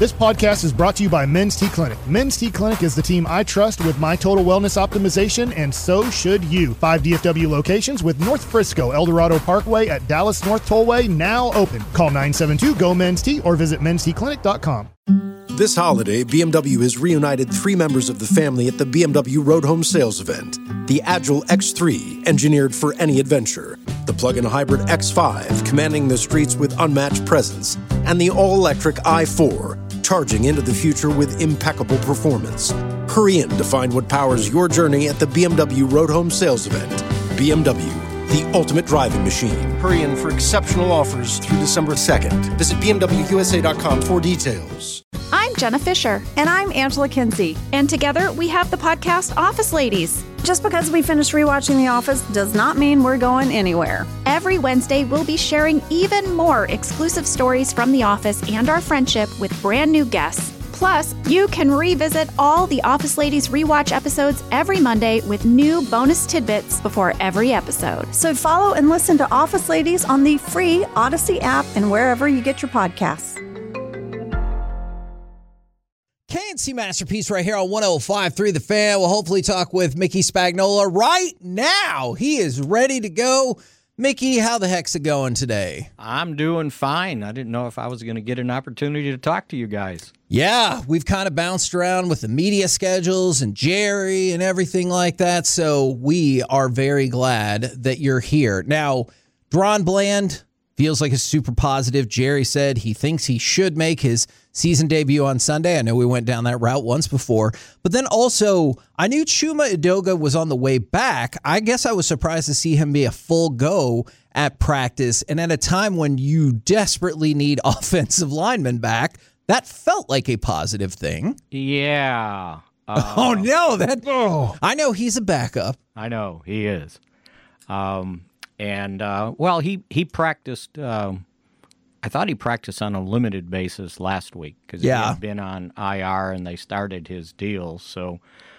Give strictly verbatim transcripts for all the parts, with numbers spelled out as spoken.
This podcast is brought to you by Men's T Clinic. Men's T Clinic is the team I trust with my total wellness optimization, and so should you. Five D F W locations with North Frisco, El Dorado Parkway at Dallas North Tollway now open. Call nine seven two, G O, men's T or visit men's t clinic dot com. This holiday, B M W has reunited three members of the family at the B M W Road Home Sales Event. The Agile X three, engineered for any adventure. The plug-in hybrid X five, commanding the streets with unmatched presence. And the all-electric i four, charging into the future with impeccable performance. Hurry in to find what powers your journey at the B M W Road Home Sales Event. B M W, the ultimate driving machine. Hurry in for exceptional offers through December second. Visit b m w u s a dot com for details. I'm Jenna Fisher. And I'm Angela Kinsey. And together we have the podcast Office Ladies. Just because we finished rewatching The Office does not mean we're going anywhere. Every Wednesday, we'll be sharing even more exclusive stories from The Office and our friendship with brand new guests. Plus, you can revisit all the Office Ladies rewatch episodes every Monday with new bonus tidbits before every episode. So follow and listen to Office Ladies on the free Odyssey app and wherever you get your podcasts. K and C Masterpiece right here on one oh five point three The Fan. We'll hopefully talk with Mickey Spagnola right now. He is ready to go. Mickey, how the heck's it going today? I'm doing fine. I didn't know if I was going to get an opportunity to talk to you guys. Yeah, we've kind of bounced around with the media schedules and Jerry and everything like that, so we are very glad that you're here. Now, Dron Bland feels like a super positive. Jerry said he thinks he should make his season debut on Sunday. I know we went down that route once before. But then also, I knew Chuma Edoga was on the way back. I guess I was surprised to see him be a full go at practice. And at a time when you desperately need offensive linemen back, that felt like a positive thing. Yeah. Uh, oh, no. that. Oh. I know he's a backup. I know he is. Um, and, uh, well, he, he practiced... Um, I thought he practiced on a limited basis last week because yeah. he had been on I R and they started his deal. So,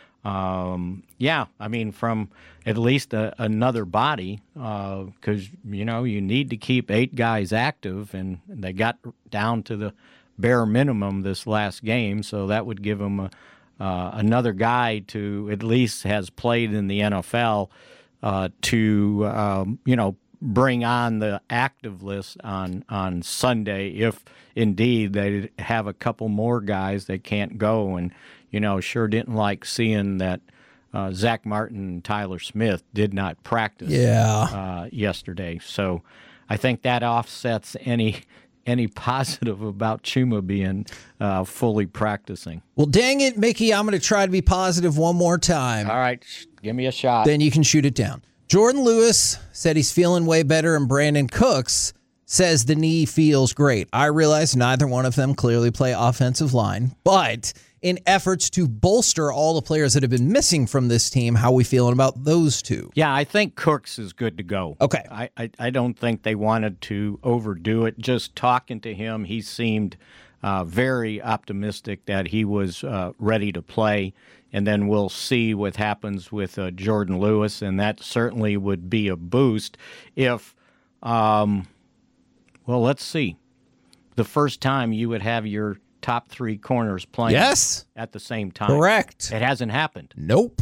um, yeah, I mean, from at least a, another body because, uh, you know, you need to keep eight guys active, and they got down to the bare minimum this last game, so that would give them a, uh, another guy to at least has played in the N F L uh, to, um, you know, bring on the active list on, on Sunday if indeed they have a couple more guys that can't go. And, you know, sure didn't like seeing that uh, Zach Martin and Tyler Smith did not practice yeah. uh, yesterday. So I think that offsets any any positive about Chuma being uh, fully practicing. Well, dang it, Mickey, I'm going to try to be positive one more time. All right, give me a shot. Then you can shoot it down. Jordan Lewis said he's feeling way better, and Brandon Cooks says the knee feels great. I realize neither one of them clearly play offensive line, but in efforts to bolster all the players that have been missing from this team, how are we feeling about those two? Yeah, I think Cooks is good to go. Okay. I, I, I don't think they wanted to overdo it. Just talking to him, he seemed uh, very optimistic that he was uh, ready to play. And then we'll see what happens with uh, Jordan Lewis, and that certainly would be a boost if, um, well, let's see, the first time you would have your top three corners playing yes. at the same time. Correct. It hasn't happened. Nope.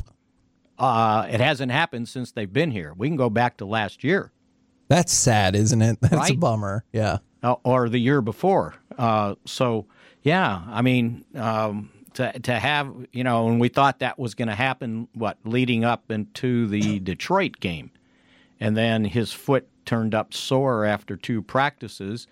Uh, it hasn't happened since they've been here. We can go back to last year. That's sad, isn't it? That's right? a bummer. Yeah. Uh, or the year before. Uh, so, yeah, I mean... Um, To to have, you know, and we thought that was going to happen, what, leading up into the Detroit game. And then his foot turned up sore after two practices.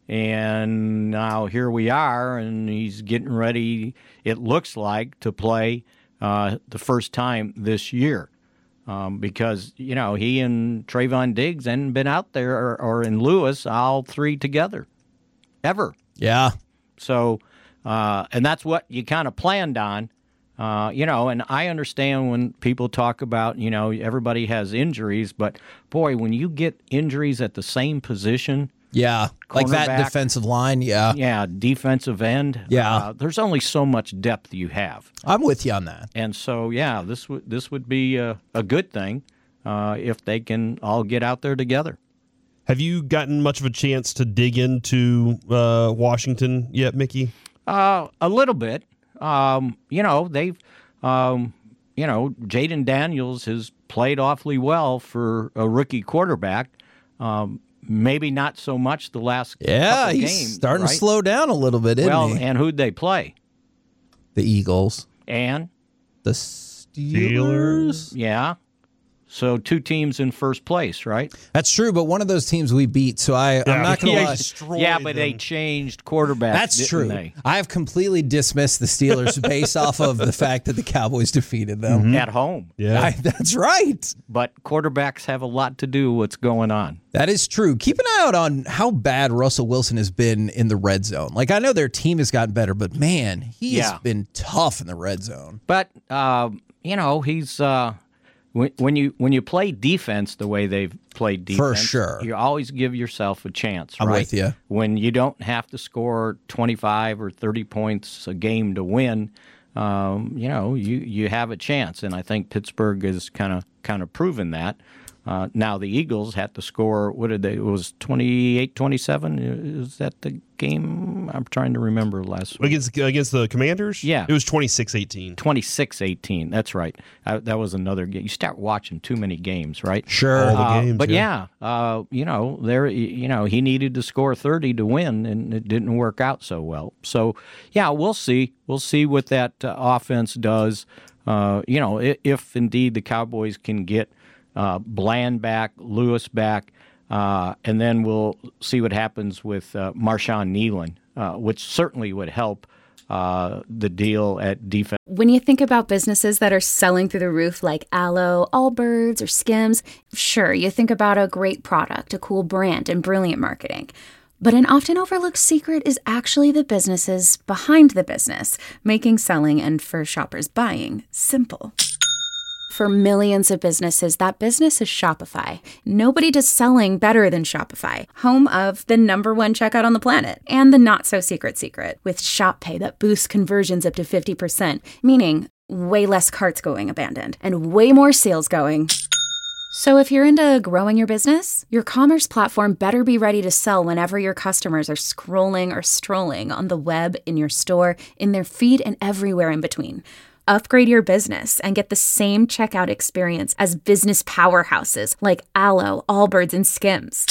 And now here we are, and he's getting ready, it looks like, to play uh, the first time this year. Um, because, you know, he and Trayvon Diggs hadn't been out there, or, or in Lewis, all three together, ever. Yeah. So... Uh, and that's what you kind of planned on, uh, you know, and I understand when people talk about, you know, everybody has injuries, but, boy, when you get injuries at the same position. Yeah, like that defensive line, yeah. Yeah, defensive end. Yeah. Uh, there's only so much depth you have. I'm with you on that. And so, yeah, this, w- this would be a, a good thing uh, if they can all get out there together. Have you gotten much of a chance to dig into uh, Washington yet, Mickey? Uh, a little bit. Um, you know, they've, um, you know, Jaden Daniels has played awfully well for a rookie quarterback. Um, maybe not so much the last yeah, couple he's games. starting right? to slow down a little bit, isn't well, he? and who'd they play? The Eagles. And? The Steelers? Yeah. So two teams in first place, right? That's true, but one of those teams we beat, so I, I'm not going to lie. Destroyed Yeah, but they them. changed quarterbacks. That's didn't true. They? I have completely dismissed the Steelers based off of the fact that the Cowboys defeated them. At home. Yeah. I, that's right. But quarterbacks have a lot to do with what's going on. That is true. Keep an eye out on how bad Russell Wilson has been in the red zone. Like, I know their team has gotten better, but man, he Yeah. has been tough in the red zone. But uh, you know, he's uh, when, when you when you play defense the way they've played defense, For sure. you always give yourself a chance. I'm right? with you. When you don't have to score twenty-five or thirty points a game to win, um, you know, you, you have a chance, and I think Pittsburgh is kind of kind of proven that. Uh, now the Eagles had to score. What did they? It was twenty-eight twenty-seven. Is that the game? I'm trying to remember last week. Against against the Commanders? Yeah. It was twenty-six eighteen. twenty-six eighteen. That's right. Uh, that was another game. You start watching too many games, right? Sure. All the Uh, games, but yeah. yeah, uh, you know, there, you know, he needed to score thirty to win, and it didn't work out so well. So, yeah, we'll see. We'll see what that uh, offense does. Uh, you know, if, if indeed the Cowboys can get uh, Bland back, Lewis back, uh, and then we'll see what happens with uh, Marshawn Nealon, uh, which certainly would help uh, the deal at defense. When you think about businesses that are selling through the roof like Aloe, Allbirds, or Skims, sure, you think about a great product, a cool brand, and brilliant marketing. But an often overlooked secret is actually the businesses behind the business, making selling and for shoppers buying simple. For millions of businesses, that business is Shopify. Nobody does selling better than Shopify, home of the number one checkout on the planet and the not-so-secret secret with Shop Pay that boosts conversions up to fifty percent, meaning way less carts going abandoned and way more sales going. So if you're into growing your business, your commerce platform better be ready to sell whenever your customers are scrolling or strolling on the web, in your store, in their feed, and everywhere in between. Upgrade your business and get the same checkout experience as business powerhouses like Aloe, Allbirds, and Skims.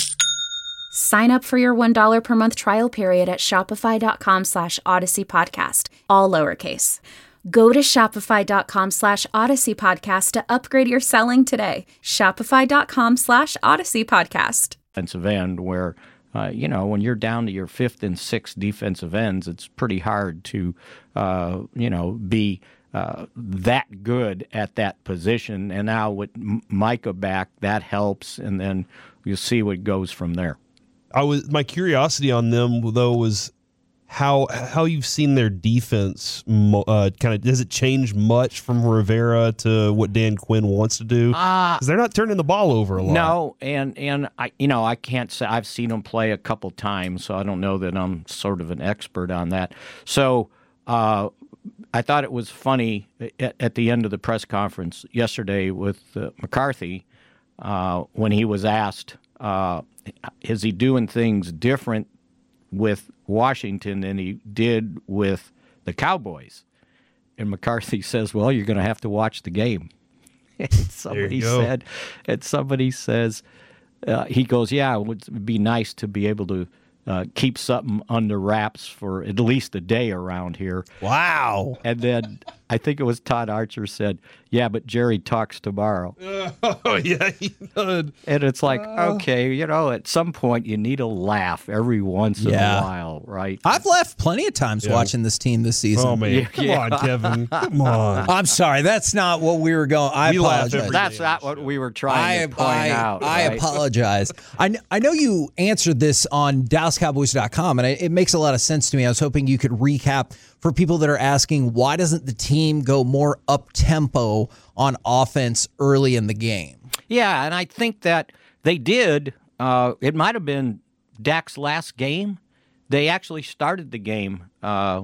Sign up for your one dollar per month trial period at shopify.com slash Odyssey Podcast, all lowercase. Go to shopify.com slash Odyssey Podcast to upgrade your selling today. Shopify.com slash Odyssey Podcast. Defensive end where, uh, you know, when you're down to your fifth and sixth defensive ends, it's pretty hard to, uh, you know, be uh, that good at that position. And now with M- Micah back, that helps, and then you'll see what goes from there. I was my curiosity on them though was how how you've seen their defense uh, kind of does it change much from Rivera to what Dan Quinn wants to do? Because they're not turning the ball over a lot. No, and and I you know I can't say I've seen them play a couple times, so I don't know that I'm sort of an expert on that. So uh, I thought it was funny at, at the end of the press conference yesterday with uh, McCarthy uh, when he was asked, uh, is he doing things different with Washington than he did with the Cowboys? And McCarthy says, well, you're going to have to watch the game. And somebody said, and somebody says, uh, he goes, yeah, it would be nice to be able to uh, keep something under wraps for at least a day around here. Wow. And then I think it was Todd Archer said, yeah, but Jerry talks tomorrow. Oh, yeah, he did. And it's like, okay, you know, at some point you need a laugh every once in Yeah. a while, right? I've laughed plenty of times Yeah. watching this team this season. Oh, man. Yeah, Come yeah. on, Kevin. Come on. I'm sorry. That's not what we were going. I We laugh apologize. every That's not what we were trying I, to point I, out. I right? apologize. I, kn- I know you answered this on Dallas Cowboys dot com, and it, it makes a lot of sense to me. I was hoping you could recap for people that are asking, why doesn't the team go more up-tempo on offense early in the game? Yeah, and I think that they did. Uh, it might have been Dak's last game. They actually started the game uh,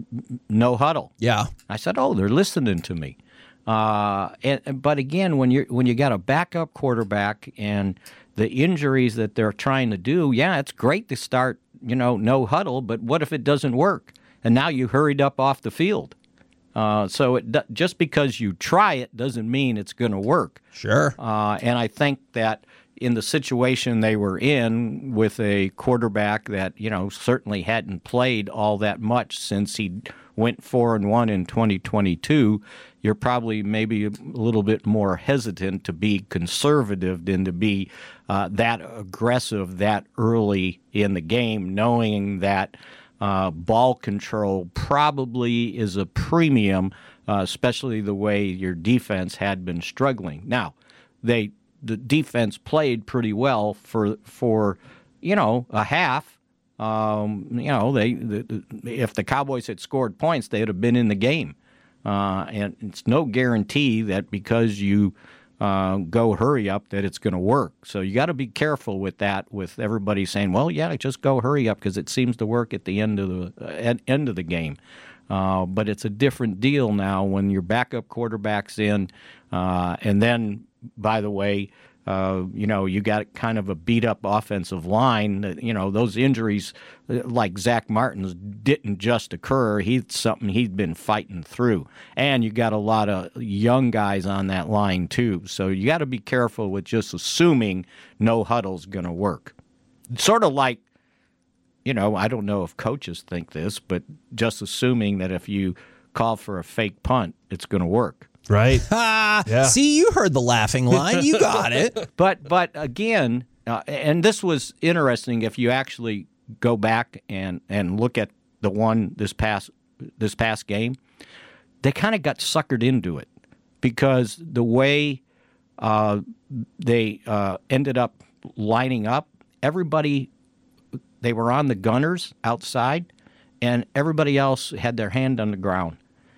no huddle. Yeah. I said, "Oh, they're listening to me." Uh, and but again, when you when you got a backup quarterback and the injuries that they're trying to do, yeah, it's great to start, you know, no huddle. But what if it doesn't work? and now you hurried up off the field. Uh, so it, just because you try it doesn't mean it's going to work. Sure. Uh, and I think that in the situation they were in with a quarterback that, you know, certainly hadn't played all that much since he went four and one in twenty twenty-two, you're probably maybe a little bit more hesitant to be conservative than to be uh, that aggressive that early in the game, knowing that Uh, ball control probably is a premium, uh, especially the way your defense had been struggling. Now, they the defense played pretty well for for you know a half. Um, you know, they the, if the Cowboys had scored points, they'd have been in the game. Uh, and it's no guarantee that because you uh, go hurry up that it's going to work. So you got to be careful with that. With everybody saying, "Well, yeah, just go hurry up," because it seems to work at the end of the uh, end of the game. Uh, but it's a different deal now when your backup quarterback's in, uh, and then, by the way, uh, you know, you got kind of a beat-up offensive line. That, you know, those injuries, like Zach Martin's, didn't just occur. He's something he'd been fighting through. And you got a lot of young guys on that line, too. So you got to be careful with just assuming no huddle's going to work. Sort of like, you know, I don't know if coaches think this, but just assuming that if you call for a fake punt, it's going to work. Right. Yeah. See, you heard the laughing line. You got it. But but again, uh, and this was interesting if you actually go back and, and look at the one this past this past game, they kind of got suckered into it because the way uh, they uh, ended up lining up, everybody, they were on the gunners outside, and everybody else had their hand on the ground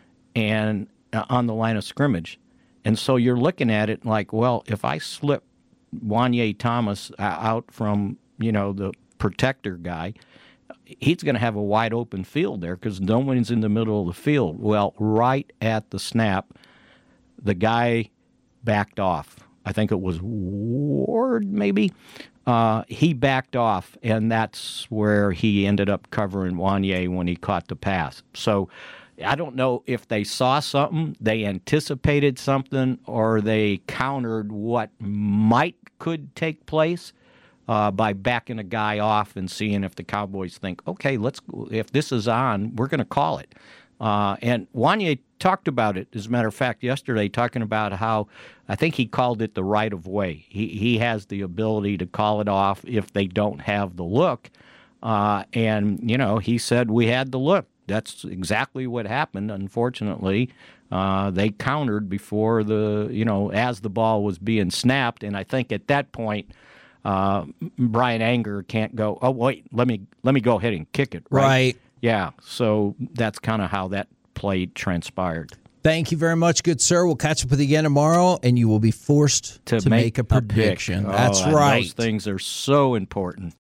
and uh, on the line of scrimmage. And so you're looking at it like, well, if I slip Wanye Thomas out from, you know, the protector guy, he's going to have a wide open field there because no one's in the middle of the field. Well, right at the snap, the guy backed off. I think it was Ward, maybe. Uh, he backed off, and that's where he ended up covering Wanye when he caught the pass. So I don't know if they saw something, they anticipated something, or they countered what might could take place uh, by backing a guy off and seeing if the Cowboys think, okay, let's if this is on, we're going to call it. Uh, and Wanye talked about it, as a matter of fact, yesterday, talking about how I think he called it the right of way. He he has the ability to call it off if they don't have the look. Uh, and, you know, he said we had the look. That's exactly what happened. Unfortunately, uh, they countered before the, you know, as the ball was being snapped. And I think at that point, uh, Brian Anger can't go, oh, wait, let me let me go ahead and kick it. Right. Right. Yeah. So that's kind of how that play transpired. Thank you very much, good sir. We'll catch up with you again tomorrow, and you will be forced to, To make, make a a pick. prediction. Oh, That's and right. those things are so important.